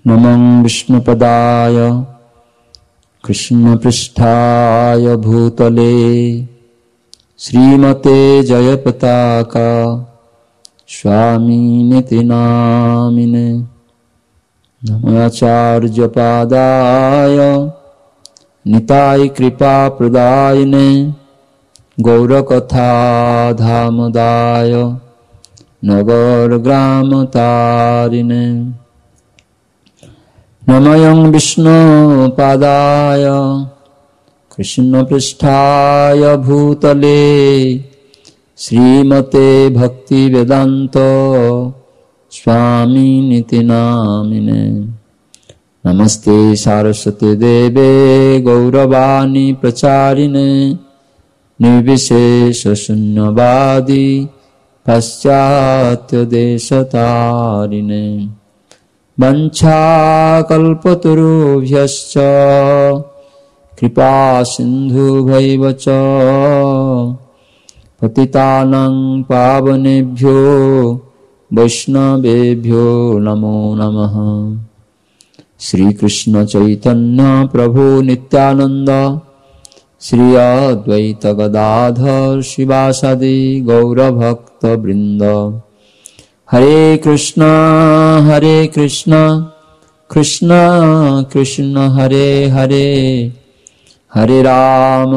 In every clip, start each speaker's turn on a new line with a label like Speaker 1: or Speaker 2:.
Speaker 1: नमं विष्णुपदाय कृष्णपृष्ठाय भूतले श्रीमते जयपताका स्वामिनिति नामिने। नमाचार्यपादाय निताय कृपाप्रदायिने गौरकथाधामदाय नगरग्रामतारिणे। नमयं विष्णुपादाय कृष्णपृष्ठाय भूतले श्रीमते भक्तिवेदान्त स्वामिनिति नामिने। नमस्ते सारस्वते देवे गौरवाणी प्रचारिणे निर्विशेषशून्यवादी पाश्चात्यदेशतारिणे। वंशाकल्पतरुभ्यश्च कृपा सिन्धुभैव च पतितानां पावनेभ्यो वैष्णवेभ्यो नमो नमः। श्री कृष्ण चैतन्य प्रभु नित्यानंद श्री अद्वैत गदाधर शिवासादि गौरभक्त वृंद। हरे कृष्ण कृष्ण कृष्ण हरे हरे, हरे राम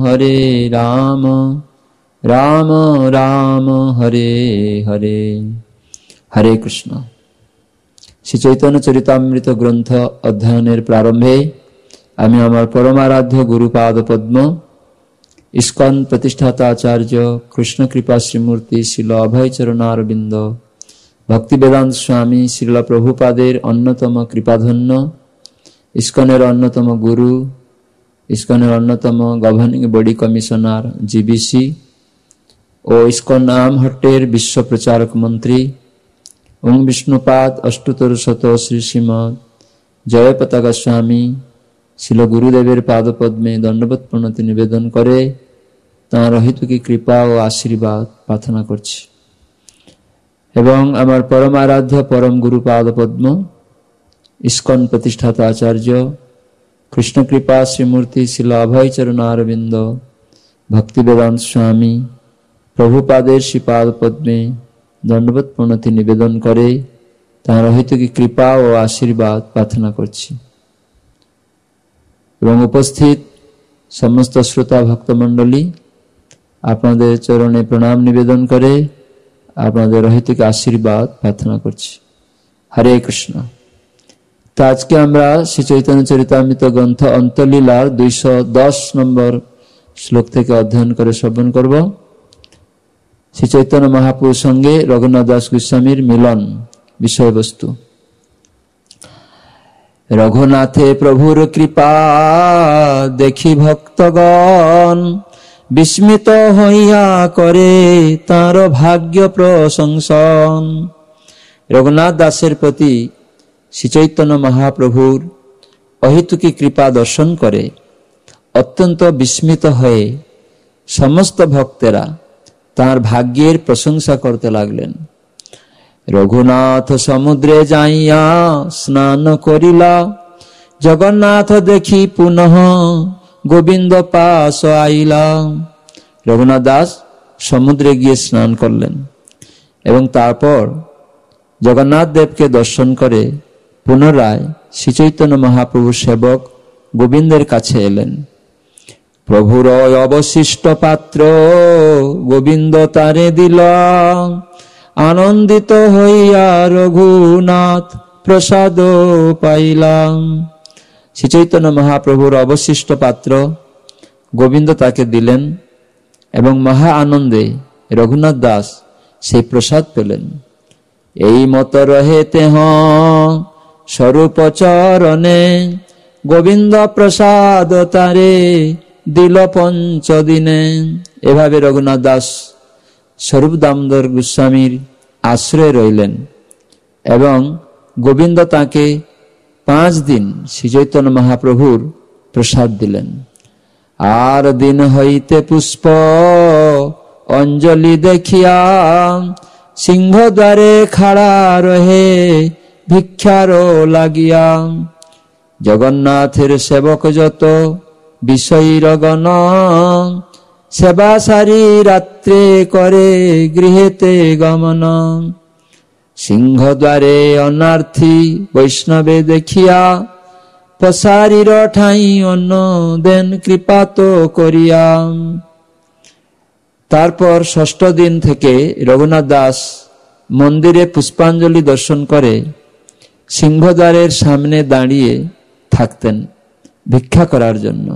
Speaker 1: राम राम हरे हरे। हरे कृष्ण। श्री चैतन्य चरितामृत ग्रंथ अध्ययनेर प्रारंभे आमी आमार परमाराध्य गुरुपाद पद्म इस्कन प्रतिष्ठाता आचार्य कृष्ण कृपा श्रीमूर्ति श्रील अभय चरणारविंद भक्ति वेदांत स्वामी श्रील प्रभुपादेर अन्यतम कृपाधन्य इस्कनेर अन्यतम गुरु इस्कनेर अन्यतम गवर्निंग बॉडी कमिशनार जीबीसी और इस्कन नामहट्टेर विश्व प्रचारक मंत्री ओं विष्णुपाद अष्टोत्तर शत श्री श्रीमद जय पताका स्वामी शिल गुरुदेवेर पादपद्मे दंडवत प्रणति निवेदन करे तार हेतुकी कृपा और आशीर्वाद प्रार्थना करछि। एवं आमार परम आराध्य परम गुरु पादपद्म इस्कन प्रतिष्ठाता आचार्य कृष्ण कृपा श्रीमूर्ति शिल अभय चरणारविंद भक्ति वेदांत स्वामी प्रभुपादेर श्री पादपद्मे दंडवत प्रणति निवेदन करे तार हेतुकी कृपा और आशीर्वाद प्रार्थना करछि। एवं उपस्थित समस्त श्रोता भक्त मंडली आपनादेर चरणे प्रणाम निवेदन करे आपनादेर हेतुकी आशीर्वाद प्रार्थना करछि। हरे कृष्ण। तो आज के आमरा श्री चैतन्य चरितामृत ग्रंथ अंतलीलार 210 नम्बर श्लोक थेके अध्ययन करे श्रवण करब। श्री चैतन्य महापुरुष संगे रघुनाथ दास गोस्वामीर मिलन विषय वस्तु। रघुनाथे प्रभुर कृपा देखी भक्तगण विस्मित हइया करे तार भाग्य प्रशंसन। रघुनाथ दासेर प्रति श्री चैतन्य महाप्रभुर अहेतुकी कृपा दर्शन करे अत्यंत विस्मित हये समस्त भक्तेरा तार भाग्येर प्रशंसा करते लागलेन। रघुनाथ समुद्रे जाइया स्नान करिला जगन्नाथ देखी पुनः गोविंद पास आइला। रघुनाथ दास समुद्रे गिये स्नान करलेन एवं तारपर जगन्नाथ देव के दर्शन करे पुनराय श्री चैतन्य महाप्रभु सेवक गोविंदेर काछे एलेन। प्रभुर अवशिष्ट पात्र गोविंद तारे दिला आनंदित हइया रघुनाथ प्रसाद पाइला। श्री चैतन्य महाप्रभुर अवशिष्ट पात्र गोविंद ताके दिलेन एवं महा आनंदे रघुनाथ दास से प्रसाद पेलेन। एई मत रहे तेह स्वरूप चरणे गोविंद प्रसाद तारे दिल पंच दिने। एभावे रघुनाथ दास स्वरूप दामोदर गोस्वामीर आश्रय रहिलेन एवं गोविंद ताके 5 दिन श्री चैतन्य महाप्रभुर प्रसाद दिलेन। आर दिन हईते पुष्प अंजलि देखिया सिंह द्वारे खड़ा रहे ভিক্ষার লাগিয়া। জগন্নাথের সেবক যত বিষয়ীর গণ, সেবা সারি রাত্রে করে গৃহেতে গমন। সিংহদ্বারে অনার্থী বৈষ্ণবে দেখিয়া, পসারির ঠাই অন্ন দেন কৃপাত করিয়া। তারপর ষষ্ঠ দিন থেকে রঘুনাথ দাস মন্দিরে পুষ্পাঞ্জলি দর্শন করে সিংহদ্বারের সামনে দাঁড়িয়ে থাকতেন ভিক্ষা করার জন্য।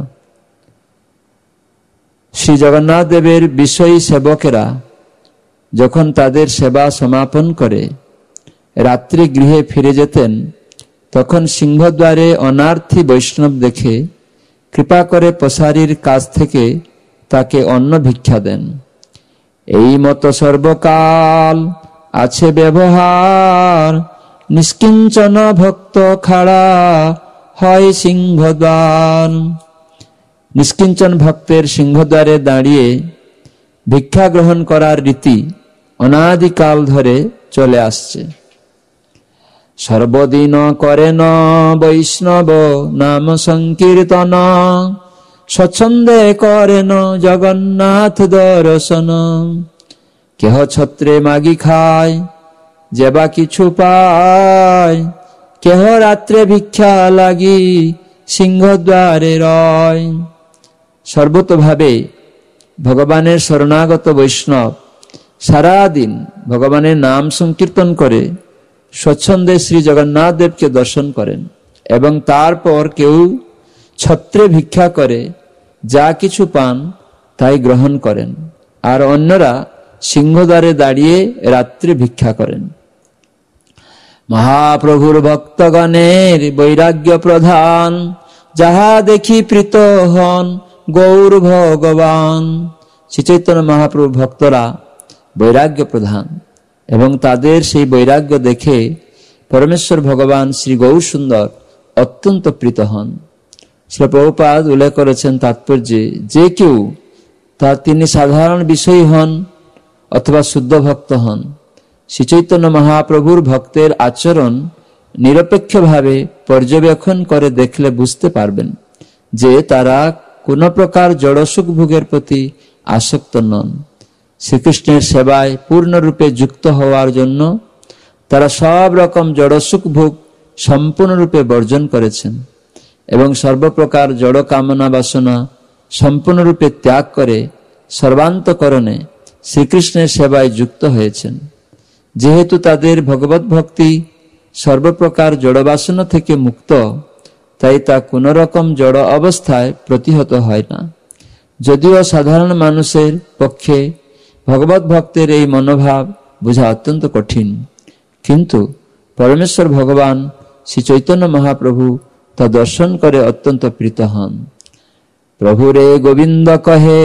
Speaker 1: শ্রী জগন্নাথ দেবের বিষয়ী সেবকেরা যখন তাদের সেবা সমাপন করে রাত্রি গৃহে ফিরে যেতেন, তখন সিংহদ্বারে অনার্থী বৈষ্ণব দেখে কৃপা করে পসারির কাছ থেকে তাকে অন্ন ভিক্ষা দেন। এই মতো সর্বকাল আছে ব্যবহার, নিষ্কিঞ্চন ভক্ত খাড়া হয় সিংহদ্বার। নিষ্কিঞ্চন ভক্তের সিংহদ্বারে দাঁড়িয়ে ভিক্ষা গ্রহণ করার রীতি অনাদিকাল ধরে চলে আসছে। সর্বদিন করেন বৈষ্ণব নাম সংকীর্তন, স্বচ্ছন্দে করেন জগন্নাথ দর্শন। কেহ ছত্রে মাগি খায়, যেবা কিছু পায়, কেহ রাত্রে ভিক্ষা লাগি সিংহদ্বারে রয়। সর্বতভাবে ভগবানের শরণাগত বৈষ্ণব সারাদিন ভগবানের নাম সংকীর্তন করে স্বচ্ছন্দে শ্রী জগন্নাথ দেবকে দর্শন করেন, এবং তারপর কেউ ছত্রে ভিক্ষা করে যা কিছু পান তাই গ্রহণ করেন, আর অন্যরা সিংহদ্বারে দাঁড়িয়ে রাত্রে ভিক্ষা করেন। মহাপ্রভুর ভক্তগণের বৈরাগ্য প্রধান, যাহা দেখি প্রীত হন গৌর ভগবান। শ্রী চৈতন্য মহাপ্রভু ভক্তরা বৈরাগ্য প্রধান, এবং তাদের সেই বৈরাগ্য দেখে পরমেশ্বর ভগবান শ্রী গৌর সুন্দর অত্যন্ত প্রীত হন। শ্রী প্রভুপাদ উল্লেখ করেছেন তাৎপর্যে, যে কেউ তিনি সাধারণ বিষয় হন অথবা শুদ্ধ ভক্ত হন, শ্রী চৈতন্য মহাপ্রভুর ভক্তের আচরণ নিরপেক্ষভাবে পর্যবেক্ষণ করে দেখলে বুঝতে পারবেন যে তারা কোন প্রকার জড়সুখ ভোগের প্রতি আসক্ত নন। শ্রীকৃষ্ণের সেবায় পূর্ণরূপে যুক্ত হওয়ার জন্য তারা সব রকম জড়সুখ ভোগ সম্পূর্ণরূপে বর্জন করেছেন, এবং সর্বপ্রকার জড় কামনা বাসনা সম্পূর্ণরূপে ত্যাগ করে সর্বান্তকরণে শ্রীকৃষ্ণের সেবায় যুক্ত হয়েছেন। যেহেতু তাদের ভগবত ভক্তি সর্বপ্রকার জড় বাসনা থেকে মুক্ত, তাই তা কোন রকম জড় অবস্থায় প্রতিহত হয় না। যদিও সাধারণ মানুষের পক্ষে ভগবত ভক্তের এই মনোভাব বোঝা অত্যন্ত কঠিন, কিন্তু পরমেশ্বর ভগবান শ্রী চৈতন্য মহাপ্রভু তা দর্শন করে অত্যন্ত প্রীত হন। প্রভুরে গোবিন্দ কহে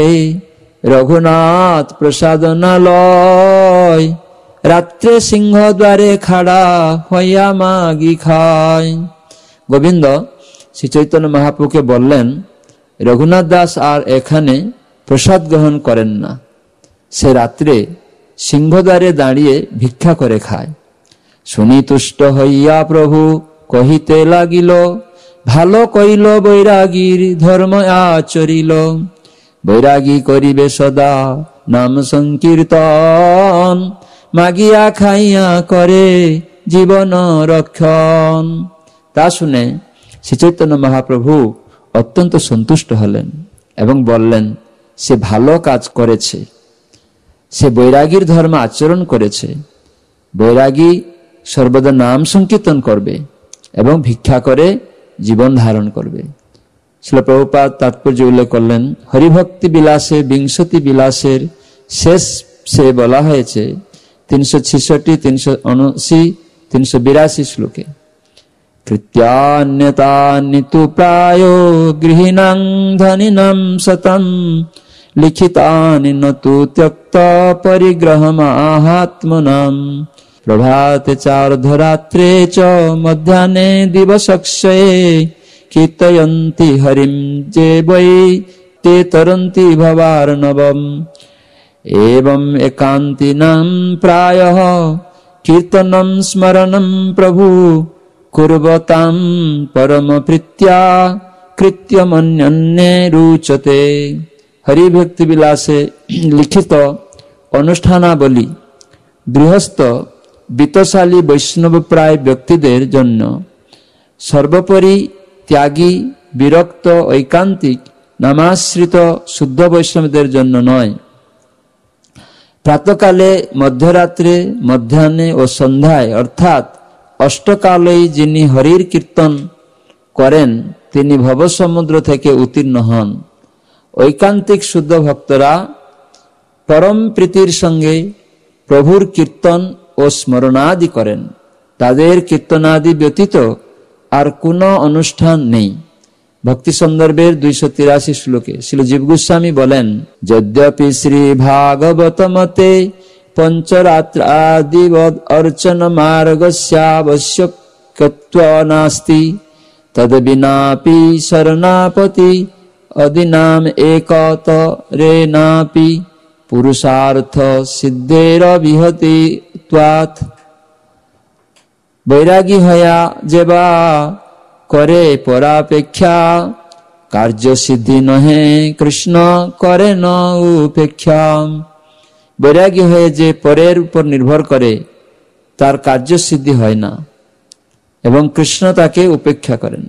Speaker 1: রঘুনাথ প্রসাদনা লয়, রাত্রে সিংহদ্বারে খাড়া হইয়া মাগি খায়। গোবিন্দ শ্রী চৈতন্য মহাপ্রভুকে বললেন, রঘুনাথ দাস আর এখানে প্রসাদ গ্রহণ করেন না, সে রাত্রে সিংহদ্বারে দাঁড়িয়ে ভিক্ষা করে খায়। শুনি তুষ্ট হইয়া প্রভু কহিতে লাগিল, ভালো কইল বৈরাগীর ধর্ম আচরিল। বৈরাগী করিবে সদা নাম সংকীর্তন, মাগিয়া খাইয়া করে জীবন রক্ষণ। তা শুনে শ্রী চৈতন্য মহাপ্রভু অত্যন্ত সন্তুষ্ট হলেন এবং বললেন, সে ভালো কাজ করেছে, সে বৈরাগীর ধর্ম আচরণ করেছে। বৈরাগী সর্বদা নাম সংকীর্তন করবে এবং ভিক্ষা করে জীবন ধারণ করবে। শ্রীল প্রভুপাদ তাৎপর্য উল্লেখ করলেন, হরিভক্তি বিলাসে বিংশতি বিলাসের শেষ সে বলা হয়েছে 366, 379, 382 শ্লোকে। কৃত্যান্যতানি তু প্রায় গৃহীণাং ধনিনাং শতম, লিখিতানি নতু ত্যক্ত পরিগ্রহমাহাত্মনাম। প্রভাতে চার্ধরাত্রে চ মধ্যাহ্নে দিবসক্ষয়ে, কীর্তয়ন্তি হরিম যে বৈ তে তরন্তি ভবার্ণবম। এবং একান্তিনাং প্রায়ঃ কীর্তনম স্মরণম প্রভু কুর্বতাম পরম প্রীত্যা কৃত্যমন্যন্যে রুচতে। হরিভক্তি বিলাসে লিখিত অনুষ্ঠানাবলী গৃহস্থ বিত্তশালী বৈষ্ণবপ্রায় ব্যক্তিদের জন্য, সর্বোপরি ত্যাগী বিরক্ত ঐকান্তিক নামাশ্রিত শুদ্ধ বৈষ্ণবদের জন্য নয়। প্রাতকালে, মধ্যরাত্রে, মধ্যাহ্নে ও সন্ধ্যায় অর্থাৎ অষ্টকালেই যিনি হরির কীর্তন করেন তিনি ভবসমুদ্র থেকে উত্তীর্ণ হন। ঐকান্তিক শুদ্ধ ভক্তরা পরম প্রীতির সঙ্গে প্রভুর কীর্তন ও স্মরণাদি করেন। তাদের কীর্তনাদি ব্যতীত আর কোনো অনুষ্ঠান নেই। ভক্তি সন্দর্ভের 283 শ্লোকে শ্রী জীব গোস্বামী বলেন, যদ্যপি শ্রী ভাগবত মতে পঞ্চরাত্রাদিবদ অর্চন মার্গস্যাবশ্যকত্ব নাস্তি, তদ্বিনাপি শরণাপতি অদিনাম একতরেনাপি পুরুষার্থ সিদ্ধের বিহতি ত্বাৎ। বৈরাগী হয়া যেবা করে পরাপেক্ষা, কার্য সিদ্ধি নহে কৃষ্ণ করে ন উপেক্ষা। বৈরাগী হয়ে যে পরের উপর নির্ভর করে তার কার্য সিদ্ধি হয় না এবং কৃষ্ণ তাকে উপেক্ষা করেন।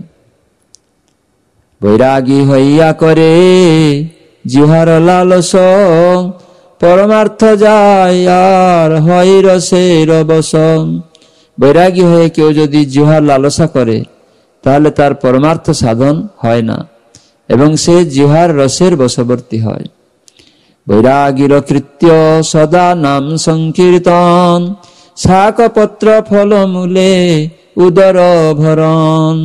Speaker 1: বৈরাগী হইয়া করে জিহার লালস, পরমার্থ যায় আর হয় রসের বশ। বৈরাগী হয়ে কেউ যদি জিহার লালসা করে তাহলে তার পরমার্থ সাধন হয় না এবং সে জিহার রসের বশবর্তী হয়। বৈরাগীর কৃত্য সদা নাম সংকীর্তন, শাক পত্র ফল মূলে উদর ভরণ।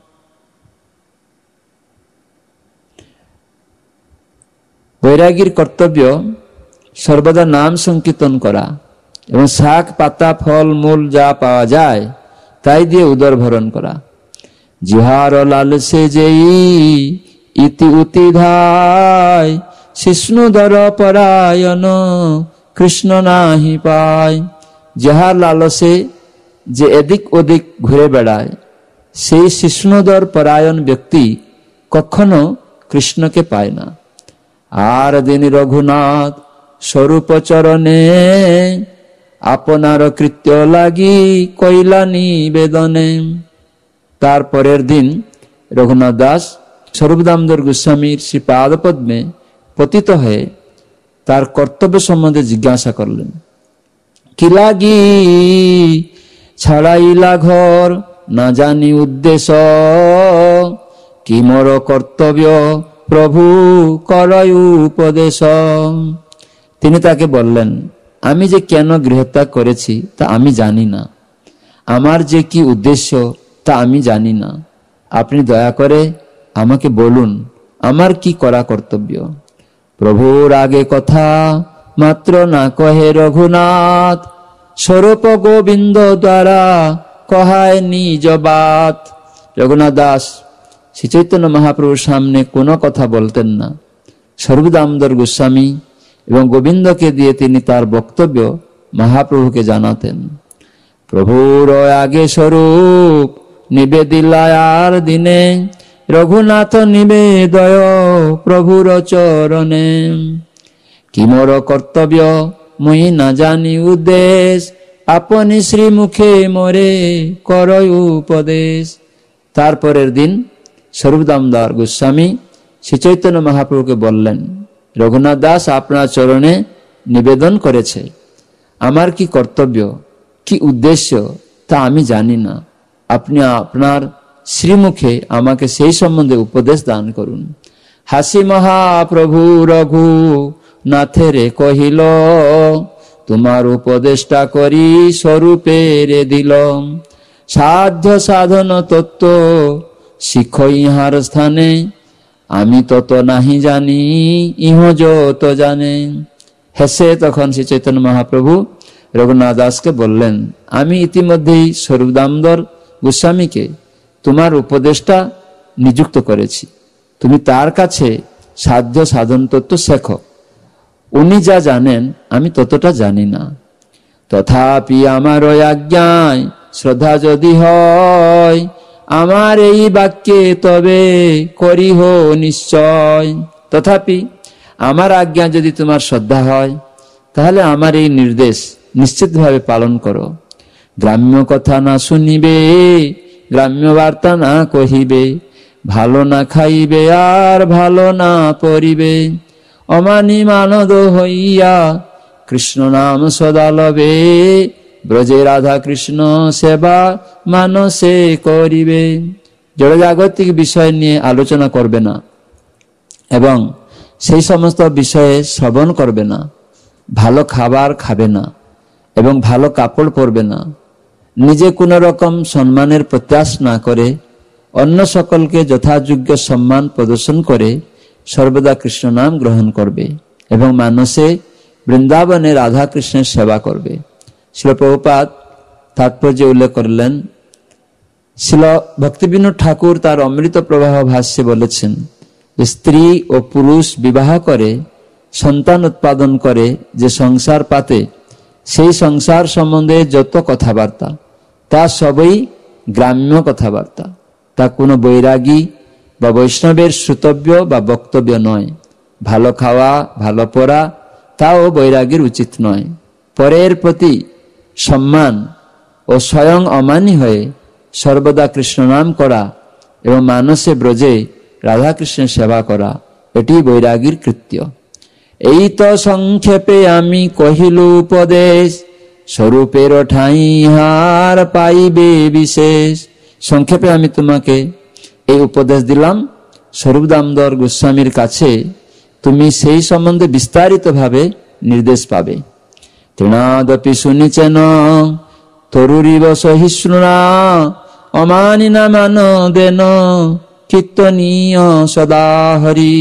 Speaker 1: বৈরাগীর কর্তব্য সর্বদা নাম সংকীর্তন করা এবং শাক পাতা ফল মূল যা পাওয়া যায় তাই দিয়ে উদর ভরণ করা। জিহার লালসে যেই ইতি উতি ধায়, শিষ্ণুধর পরায়ণ কৃষ্ণ নাহি পায়। যাহার লালসে যে এদিক ওদিক ঘুরে বেড়ায় সেই শিষ্ণুধর পরায়ণ ব্যক্তি কখনো কৃষ্ণকে পায় না। আর দিন রঘুনাথ স্বরূপ চরণে, আপনার কৃত্য লাগি কইলা নিবেদনে। তার পরের দিন রঘুনাথ দাস স্বরূপ দামোদর গোস্বামীর শ্রীপাদ পদ্মে পতিত হয়ে তার কর্তব্য সম্বন্ধে জিজ্ঞাসা করলেন। কি লাগি ছাড়াইলা ঘর না জানি উদ্দেশ্য, কি মোর কর্তব্য প্রভু করয় উপদেশ। তিনি তাকে বললেন, আমি যে কেন গৃহত্যাগ করেছি তা আমি জানি না, আমার যে কি উদ্দেশ্য তা আমি জানি না। আপনি দয়া করে আমাকে বলুন আমার কি করা কর্তব্য। প্রভুর আগে কথা মাত্র না কহে রঘুনাথ, স্বরূপ গোবিন্দ দ্বারা কহায় নিজ বাত। রঘুনাথ দাস শ্রী চৈতন্য মহাপ্রভুর সামনে কোনো কথা বলতেন না। স্বরূপ দামোদর গোস্বামী এবং গোবিন্দকে দিয়ে তিনি তার বক্তব্য মহাপ্রভুকে জানাতেন। প্রভুর আগে স্বরূপ নিবেদিলায়ার দিনে, রঘুনাথ নিবেদয় প্রভুর চরণে। কি মোর কর্তব্য মুই না জানি উদ্দেশ, আপনি শ্রীমুখে মোরে করয় উপদেশ। তারপরের দিন স্বরূপ দামোদর গোস্বামী শ্রী চৈতন্য মহাপ্রভুকে বললেন, রঘুনাথ দাস আপনার চরণে নিবেদন করেছে, আমার কি কর্তব্য কি উদ্দেশ্য তা আমি জানি না, আপনি আপনার শ্রীমুখে আমাকে সেই সম্বন্ধে উপদেশ দান করুন। হাসি মহাপ্রভু রঘু নাথেরে কহিল, তোমার উপদেশটা করি স্বরূপে রে দিল। সাধ্য সাধন তত্ত্ব শিখ ইহার স্থানে, আমি তত নাহি জানি ইহ যত জানে। হেসে তখন শ্রী চৈতন্য মহাপ্রভু রঘুনাথ দাসকে বললেন, আমি ইতিমধ্যেই স্বরূপ দামোদর গোস্বামীকে তোমার উপদেশটা নিযুক্ত করেছি, তুমি তার কাছে সাধ্য সাধন তত্ত্ব শেখো। উনি যা জানেন আমি ততটা জানি না। তথাপি আমার আজ্ঞায় শ্রদ্ধা যদি হয়, আমার এই বাক্যে তবে করিহ নিশ্চয়। তথাপি আমার আজ্ঞা যদি তোমার শ্রদ্ধা হয়, তাহলে আমার এই নির্দেশ নিশ্চিতভাবে পালন করো। গ্রাম্য কথা না শুনিবে, গ্রাম্য বার্তা না কহিবে, ভালো না খাইবে আর ভালো না পরিবে, অমানি মানদ হইয়া কৃষ্ণ নাম সদা লবে, ব্রজে রাধা কৃষ্ণ সেবা মানসে করিবে। জড়জাগতিক বিষয় নিয়ে আলোচনা করবে না এবং সেই সমস্ত বিষয়ে শ্রবণ করবে না, ভালো খাবার খাবে না এবং ভালো কাপড় পরবে না, নিজে কোন রকম সম্মানের প্রত্যাশা না করে অন্য সকলকে যথাযোগ্য সম্মান প্রদর্শন করে সর্বদা কৃষ্ণ নাম গ্রহণ করবে এবং মানসে বৃন্দাবনে রাধা কৃষ্ণের সেবা করবে। শ্রীল প্রভুপাদ তাৎপর্য উল্লেখ করলেন, শ্রীল ভক্তিবিনোদ ঠাকুর তার অমৃত প্রবাহ ভাষ্যে বলেছেন, স্ত্রী ও পুরুষ বিবাহ করে সন্তান উৎপাদন করে যে সংসার পাতে, সেই সংসার সম্বন্ধে যত কথাবার্তা তা সবই গ্রাম্য কথাবার্তা, তা কোনো বৈরাগী বা বৈষ্ণবের শ্রুতব্য বা বক্তব্য নয়। ভালো খাওয়া, ভালো পড়া তাও বৈরাগীর উচিত নয়। পরের প্রতি সম্মান ও স্বয়ং অমানি হয়ে সর্বদা কৃষ্ণ নাম করা এবং মানসে ব্রজে রাধাকৃষ্ণের সেবা করা, এটি বৈরাগীর কৃত্য। এই তো সংক্ষেপে আমি কহিলু উপদেশ, স্বরূপের ঠাঁই হার পাইবে বিশেষ। সংক্ষেপে আমি তোমাকে এই উপদেশ দিলাম, স্বরূপ দামোদর গোস্বামীর কাছে তুমি সেই সম্বন্ধে বিস্তারিত ভাবে নির্দেশ পাবে। তৃণাদপি শুনিছেন তরুরিব সহিষ্ণুরা, অমানিনা মান দেন কীর্তনীয় সদা হরি।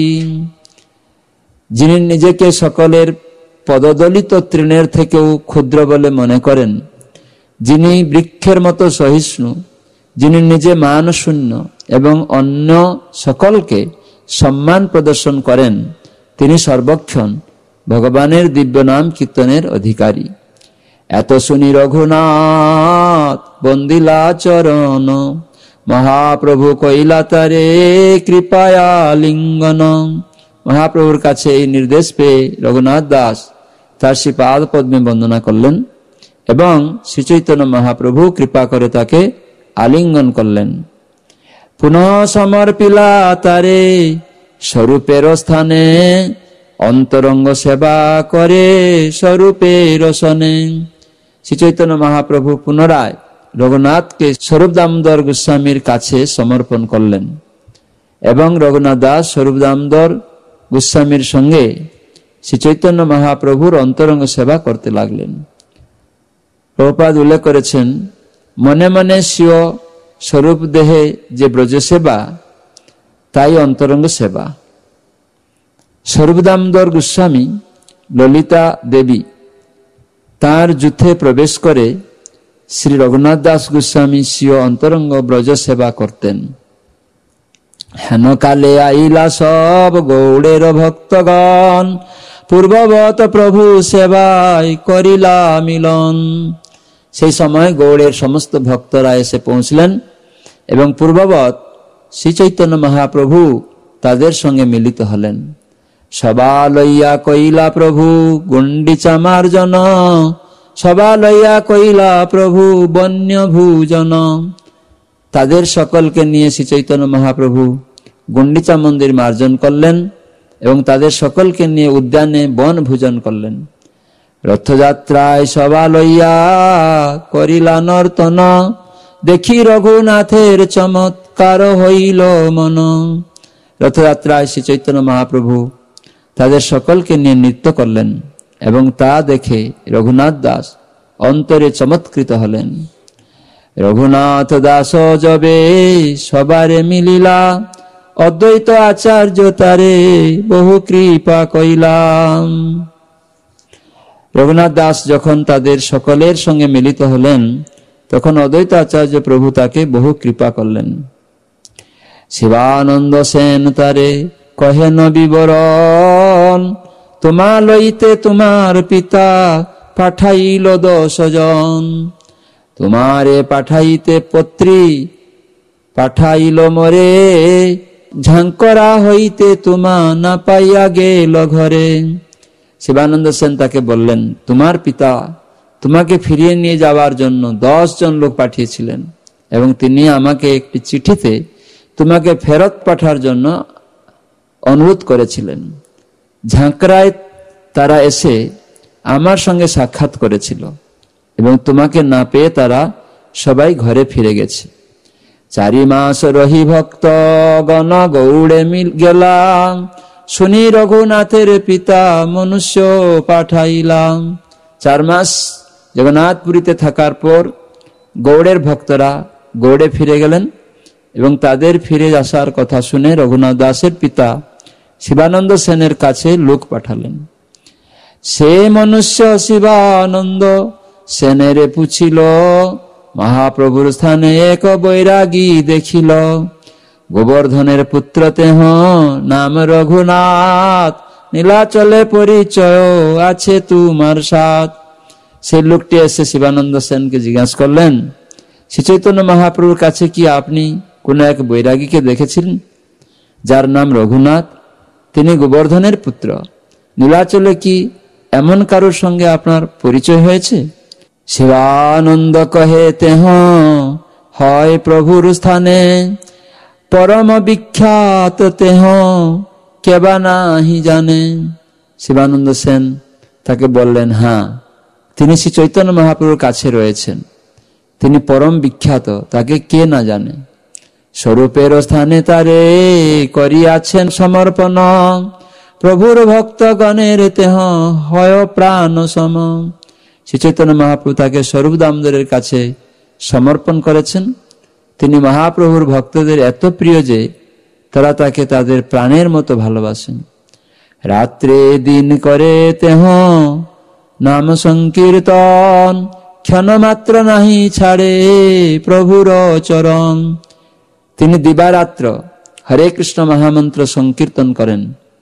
Speaker 1: যিনি নিজেকে সকলের পদদলিত তৃণের থেকেও ক্ষুদ্র বলে মনে করেন, যিনি বৃক্ষের মতো সহিষ্ণু, যিনি নিজে মান শূন্য এবং অন্য সকলকে সম্মান প্রদর্শন করেন, তিনি সর্বক্ষণ ভগবানের দিব্য নাম কীর্তনের অধিকারী। এত শুনি রঘুনাথ বন্দিলা চরণ, মহাপ্রভু কইলা তারে কৃপায়া লিঙ্গন। মহাপ্রভুর কাছে এই নির্দেশ পেয়ে রঘুনাথ দাস তার শ্রীপাদ পদ্মে বন্দনা করলেন এবং শ্রী চৈতন্য মহাপ্রভু কৃপা করে তাকে আলিঙ্গন করলেন। পুনঃ সমর্পিলা তারে স্বরূপের স্থানে, অন্তরঙ্গ সেবা করে স্বরূপের সনে। শ্রী চৈতন্য মহাপ্রভু পুনরায় রঘুনাথকে স্বরূপ দামোদর গোস্বামীর কাছে সমর্পণ করলেন এবং রঘুনাথ দাস স্বরূপ দামোদর গোস্বামীর সঙ্গে শ্রী চৈতন্য মহাপ্রভুর অন্তরঙ্গ সেবা করতে লাগলেন। প্রভুপাদ উল্লেখ করেছেন, মনে মনে স্বীয় স্বরূপ দেহে যে ব্রজ সেবা, তাই অন্তরঙ্গ সেবা। স্বরূপ দামোদর গোস্বামী ললিতা দেবী তার যুদ্ধে প্রবেশ করে শ্রী রঘুনাথ দাস গোস্বামী স্বীয় অন্তরঙ্গ ব্রজ সেবা করতেন। হেন কালে আইলা সব গৌড়ের ভক্তগণ, পূর্ববত প্রভু সেবায় করিলা মিলন। সেই সময় গৌড়ের সমস্ত ভক্তরা এসে পৌঁছলেন এবং পূর্ববৎ শ্রী চৈতন্য মহাপ্রভু তাদের সঙ্গে মিলিত হলেন। সবা লইয়া কইলা প্রভু গুন্ডিচা মার্জন, সবা লইয়া কইলা প্রভু বন্য ভূজন। তাদের সকলকে নিয়ে শ্রী চৈতন্য মহাপ্রভু গুন্ডিচা মন্দির মার্জন করলেন এবং তাদের সকলকে নিয়ে উদ্যানে বন ভোজন করলেন। রথযাত্রায় সবা লইয়া করিলা নর্তন, দেখি রঘুনাথের চমৎকার হইল মন। রথযাত্রায় শ্রী চৈতন্য মহাপ্রভু তাদের সকলকে নিয়ে নৃত্য করলেন এবং তা দেখে রঘুনাথ দাস অন্তরে চমৎকৃত হলেন। রঘুনাথ দাস যবে সবারে মিলিলা, অদ্বৈত আচার্য তারে বহু কৃপা কইলাম। রঘুনাথ দাস যখন তাদের সকলের সঙ্গে মিলিত হলেন, তখন অদ্বৈত আচার্য প্রভু তাকে বহু কৃপা করলেন। শিবানন্দ সেন তারে কহেন বিবরণ, তোমা লইতে তোমার পিতা পাঠাইল 10 জন। তোমারে পাঠাইতে পত্রী পাঠাইল মোরে, ঝাঙ্করা হইতে তোমা না পাইয়া গেল ঘরে। শিবানন্দ সেন তাকে বললেন, তোমার পিতা তোমাকে ফিরিয়ে নিয়ে যাওয়ার জন্য 10 জন লোক পাঠিয়েছিলেন এবং তিনি আমাকে একটি চিঠিতে তোমাকে ফেরত পাঠার জন্য অনুরোধ করেছিলেন। ঝাঁকড়ায় তারা এসে আমার সঙ্গে সাক্ষাৎ করেছিল এবং তোমাকে না পেয়ে তারা সবাই ঘরে ফিরে গেছে। 4 মাস রহি ভক্ত গণ গৌড়ে মিল গেলাম, শুনি রঘুনাথের পিতা মনুষ্য পাঠাইলাম। 4 মাস জগন্নাথপুরীতে থাকার পর গৌড়ের ভক্তরা গৌড়ে ফিরে গেলেন এবং তাদের ফিরে আসার কথা শুনে রঘুনাথ দাসের পিতা শিবানন্দ সেনের কাছে লোক পাঠালেন। সে মনুষ্য শিবানন্দ সেনের পুছিল, মহাপ্রভুর স্থানে এক বৈরাগী দেখিল। গোবর্ধনের পুত্র তেহ নাম রঘুনাথ, নীলাচলে পরিচয় আছে তোমার সাথ। সেই লোকটি এসে শিবানন্দ সেনকে জিজ্ঞাসা করলেন, শ্রী চৈতন্য মহাপ্রভুর কাছে কি আপনি কোন এক বৈরাগীকে দেখেছিলেন যার নাম রঘুনাথ? তিনি গোবর্ধনের পুত্র। নীলাচলে কি এমন কারোর সঙ্গে আপনার পরিচয় হয়েছে? শিবানন্দ কহে, তেহ হয় প্রভুর স্থানে, পরম বিখ্যাত তেহ কেবা নাহি জানে। শিবানন্দ সেন তাকে বললেন, হ্যাঁ, তিনি শ্রী চৈতন্য মহাপ্রভুর কাছে রয়েছেন, তিনি পরম বিখ্যাত, তাকে কে না জানে। স্বরূপের স্থানে তারে করিয়াছেন সমর্পণ, প্রভুর ভক্তগণের তেহ হয় প্রাণ সম। শ্রী চৈতন্য মহাপ্রভু তাকে স্বরূপ দামোদরের কাছে সমর্পণ করেছেন। তিনি মহাপ্রভুর ভক্তদের এত প্রিয় যে তারা তাকে তাদের প্রাণের মতো ভালোবাসেন। রাত্রে দিন করে তেহ নাম সংকীর্তন, ক্ষণ মাত্র নাহি ছাড়ে প্রভুর চরণ। তিনি দিবারাত্র হরে কৃষ্ণ মহামন্ত্র সংকীর্তন করেন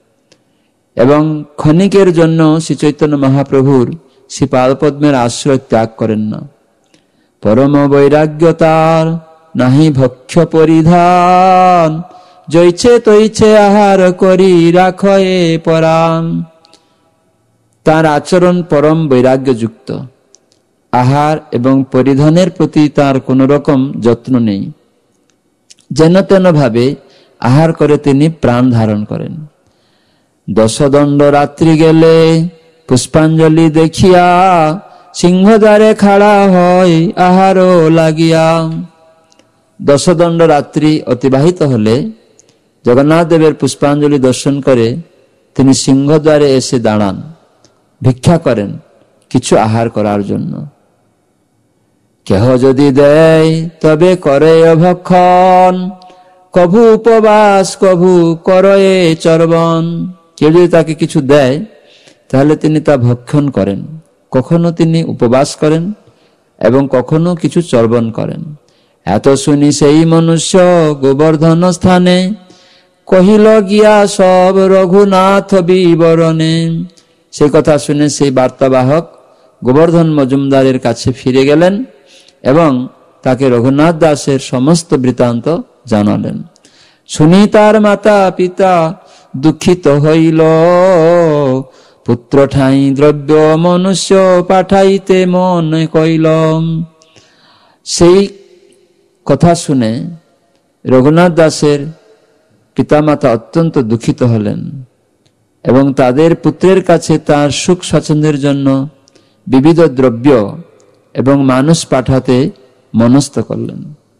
Speaker 1: এবং ক্ষণিকের জন্য শ্রী চৈতন্য মহাপ্রভুর শ্রী পাদপদ্মের আশ্রয় ত্যাগ করেন না। পরম বৈরাগ্য তার, নাহি ভক্ষ পরিধান, জৈছে তৈছে আহার করি রাখয়ে পরাণ। তার আচরণ পরম বৈরাগ্য যুক্ত, আহার এবং পরিধানের প্রতি তার কোন রকম যত্ন নেই। যেন তেন ভাবে আহার করে তিনি প্রাণ ধারণ করেন। 10 দণ্ড রাত্রি গেলে পুষ্পাঞ্জলি দেখিয়া, সিংহদ্বারে খাড়া হয় আহার লাগিয়া। 10 দণ্ড রাত্রি অতিবাহিত হলে জগন্নাথ দেবের পুষ্পাঞ্জলি দর্শন করে তিনি সিংহদ্বারে এসে দাঁড়ান, ভিক্ষা করেন কিছু আহার করার জন্য। কেহ যদি দেয় তবে করে অভক্ষণ, কভু উপবাস কভু করে চর্বণ। কেউ যদি তাকে কিছু দেয় তাহলে তিনি তা ভক্ষণ করেন, কখনো তিনি উপবাস করেন এবং কখনো কিছু চর্বণ করেন। এত শুনি সেই মনুষ্য গোবর্ধন স্থানে, কহিল গিয়া সব রঘুনাথ বিবরণে। সেই কথা শুনে সেই বার্তাবাহক গোবর্ধন মজুমদারের কাছে ফিরে গেলেন এবং তাকে রঘুনাথ দাসের সমস্ত বৃত্তান্ত জানালেন। শুনি তার মাতা পিতা দুঃখিত হইল, পুত্র ঠাই দ্রব্য মনুষ্য পাঠাইতে মন কইল। সেই কথা শুনে রঘুনাথ দাসের পিতামাতা অত্যন্ত দুঃখিত হলেন এবং তাদের পুত্রের কাছে তার সুখ স্বাচ্ছন্দ্যের জন্য বিবিধ দ্রব্য এবং মানুষ পাঠাতে মনস্থ করলেন।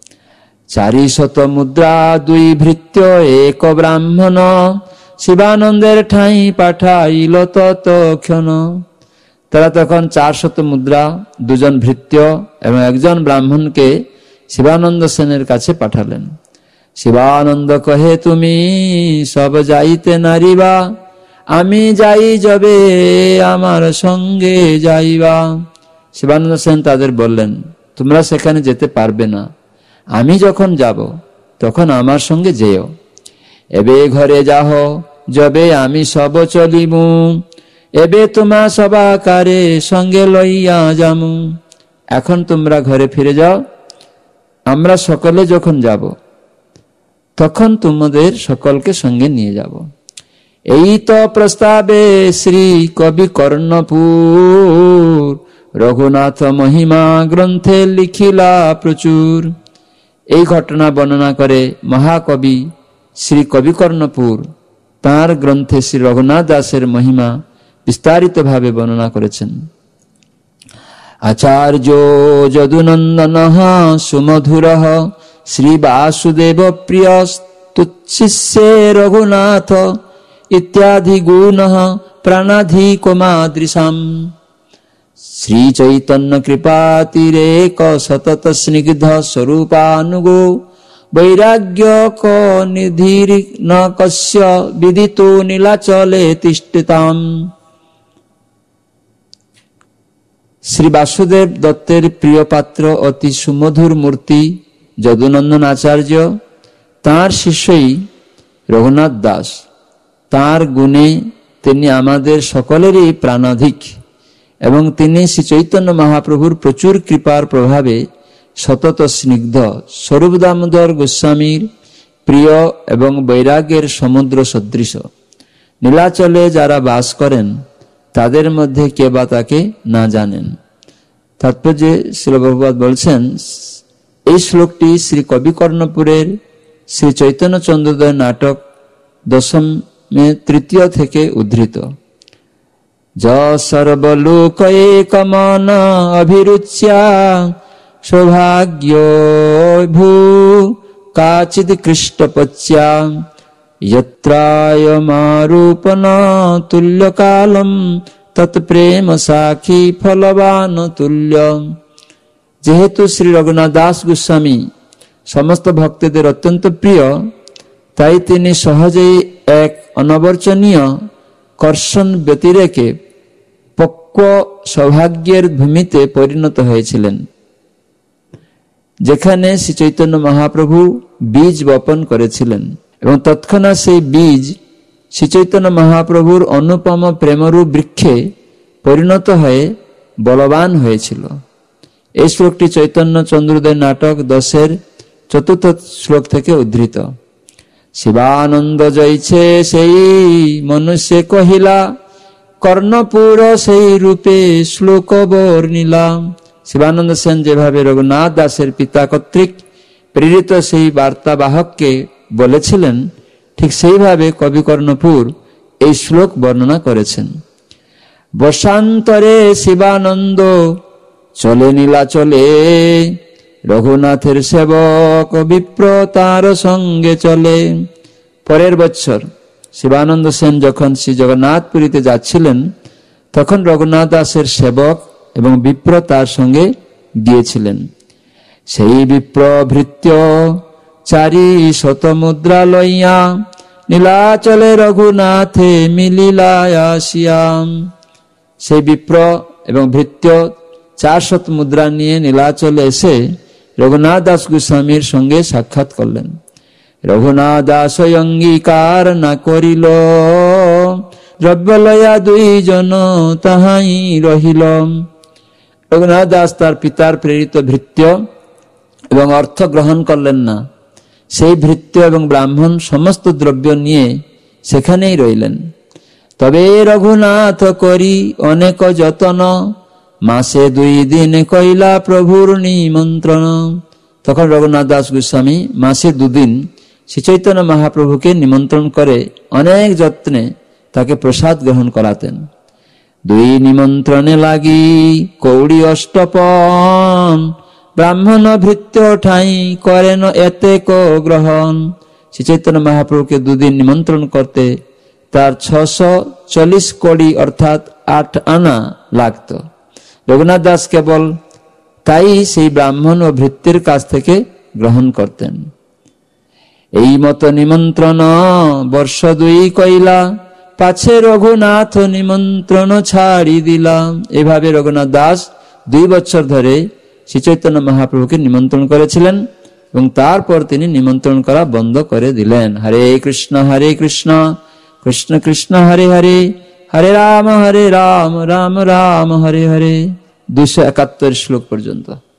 Speaker 1: 400 মুদ্রা 2 ভৃত্য 1 ব্রাহ্মণ, শিবানন্দের ঠাই পাঠাইল ততক্ষণ। তারা তখন 400 মুদ্রা, 2 জন ভৃত্য এবং 1 জন ব্রাহ্মণকে শিবানন্দ সেনের কাছে পাঠালেন। শিবানন্দ কহে, তুমি সব যাইতে নারিবা, আমি যাই যবে আমার সঙ্গে যাইবা। শিবানন্দ সেন তাদের বললেন, তোমরা সেখানে যেতে পারবে না, আমি যখন যাব তখন আমার সঙ্গে যেও। এবে ঘরে যাহ, যবে আমি সব চলিমু, এবে তোমা সবাকারে সঙ্গে লইয়া যামু। এখন তোমরা ঘরে ফিরে যাও, আমরা সকলে যখন যাব তখন তোমাদের সকলকে সঙ্গে নিয়ে যাব। এই তো প্রস্তাবে শ্রী কবি কর্ণপুর রঘুনাথ মহিমা গ্রন্থে লিখিলা প্রচুর। এই ঘটনা বর্ণনা করে মহাকবি শ্রী কবি কর্ণপুর তাঁর গ্রন্থে শ্রী রঘুনাথ দাসের মহিমা বিস্তারিত ভাবে বর্ণনা করেছেন। আচার্য যদুনন্দন সুমধুর শ্রী বাসুদেব প্রিয় তুচ্ছিষ্যে রঘুনাথ ইত্যাদি গুণ প্রাণাধিকমাদৃশাম। শ্রী চৈতন্য কৃপাতিরেক সতত স্নিগ্ধ স্বরূপানুগো বৈরাগ্য ক নিধির ন কস্য বিদিতো নীলাচলে তিষ্ঠিতাম। শ্রী বাসুদেব দত্তের প্রিয় পাত্র অতি সুমধুর মূর্তি যদুনন্দন আচার্য, তাঁর শিষ্যই রঘুনাথ দাস। তাঁর গুণে তিনি আমাদের সকলেরই প্রাণাধিক এবং তিনি শ্রী চৈতন্য মহাপ্রভুর প্রচুর কৃপার প্রভাবে সতত স্নিগ্ধ স্বরূপ দামোদর গোস্বামীর প্রিয় এবং বৈরাগ্যের সমুদ্র সদৃশ। নীলাচলে যারা বাস করেন তাদের মধ্যে কে বা তাকে না জানেন। তাৎপর্যে শ্রীল প্রভুপাদ বলছেন, এই শ্লোকটি শ্রী কবি কর্ণপুরের শ্রী চৈতন্য চন্দ্রোদয় নাটক দশমে তৃতীয় থেকে উদ্ধৃত। য সর্বলোক একমন অভিরুচ্যা সৌভাগ্য ভূ কাচিদ কৃষ্টপচ্যা যত্রায়মারূপন তুল্যকালম তৎপ্রেম সাক্ষী ফলবান তুল্য। যেহেতু শ্রী রঘুনাথ দাস গোস্বামী সমস্ত ভক্তদের অত্যন্ত প্রিয়, তাই তিনি সহজেই এক অনবর্চনীয় কর্ষণ ব্যতিরেকে পক্ব সৌভাগ্যের ভূমিতে পরিণত হয়েছিলেন, যেখানে শ্রী চৈতন্য মহাপ্রভু বীজ বপন করেছিলেন এবং তৎক্ষণাৎ সেই বীজ শ্রী চৈতন্য মহাপ্রভুর অনুপম প্রেমরূপ বৃক্ষে পরিণত হয়ে বলবান হয়েছিল। এই শ্লোকটি চৈতন্য চন্দ্রোদয় নাটক 10 চতুর্থ শ্লোক থেকে উদ্ধৃত। শিবানন্দ জয়ছে সেই মনুষ্য কহিলা কর্ণপুর সেই রূপে শ্লোক বর্ণিলা। শিবানন্দ সেন যেভাবে রঘুনাথ দাসের পিতা কর্তৃক প্রেরিত সেই বার্তাবাহককে বলেছিলেন, ঠিক সেইভাবে কবি কর্ণপুর এই শ্লোক বর্ণনা করেছেন। বর্ষান্তরে শিবানন্দ চলে নীলাচলে রঘুনাথের সেবক বিপ্র তার সঙ্গে চলে। পরের বছর শিবানন্দ সেন যখন শ্রী জগন্নাথপুরীতে যাচ্ছিলেন, তখন রঘুনাথ দাসের সেবক এবং বিপ্র তার সঙ্গে গিয়েছিলেন। সেই বিপ্র ভৃত্য 400 মুদ্রা লইয়া নীলাচলে রঘুনাথে মিলিলা আসিয়াম। সেই বিপ্র এবং ভৃত্য 400 মুদ্রা নিয়ে নীলাচলে এসে রঘুনাথ দাস গোস্বামীর সঙ্গে সাক্ষাৎ করলেন। রঘুনাথ দাস অঙ্গীকার না করিল, দ্রব্য লয়া 2 জন তাহাই রহিল। রঘুনাথ দাস তার পিতার প্রেরিত ভৃত্য এবং অর্থ গ্রহণ করলেন না। সেই ভৃত্য এবং ব্রাহ্মণ সমস্ত দ্রব্য নিয়ে সেখানেই রইলেন। তবে রঘুনাথ করি অনেক যতন, মাসে 2 দিন কইলা প্রভুর নিমন্ত্রণ। তখন রঘুনাথ দাস গোস্বামী মাসে 2 দিন শ্রী চৈতন্য মহাপ্রভুকে নিমন্ত্রণ করে অনেক যত্নে তাকে প্রসাদ গ্রহণ করাতেন। 2 নিমন্ত্রণে লাগি কৌড়ি অষ্টপন, ব্রাহ্মণ ভৃত্য ঠাই করেন এতে কো গ্রহণ। শ্রী চৈতন্য মহাপ্রভুকে 2 দিন নিমন্ত্রণ করতে তার 640 কড়ি অর্থাৎ 8 আনা লাগত। রঘুনাথ দাস কেবল তাই সেই ব্রাহ্মণ ও ভৃত্যের কাছ থেকে গ্রহণ করতেন। এই মতো নিমন্ত্রণ বর্ষ 2 কইলা, পাছে রঘুনাথ নিমন্ত্রণ ছাড়ি দিলাম। এভাবে রঘুনাথ দাস 2 বছর ধরে শ্রী চৈতন্য মহাপ্রভুকে নিমন্ত্রণ করেছিলেন এবং তারপর তিনি নিমন্ত্রণ করা বন্ধ করে দিলেন। হরে কৃষ্ণ কৃষ্ণ কৃষ্ণ হরে হরে, রাম রাম রাম হরে হরে। 271 শ্লোক পর্যন্ত।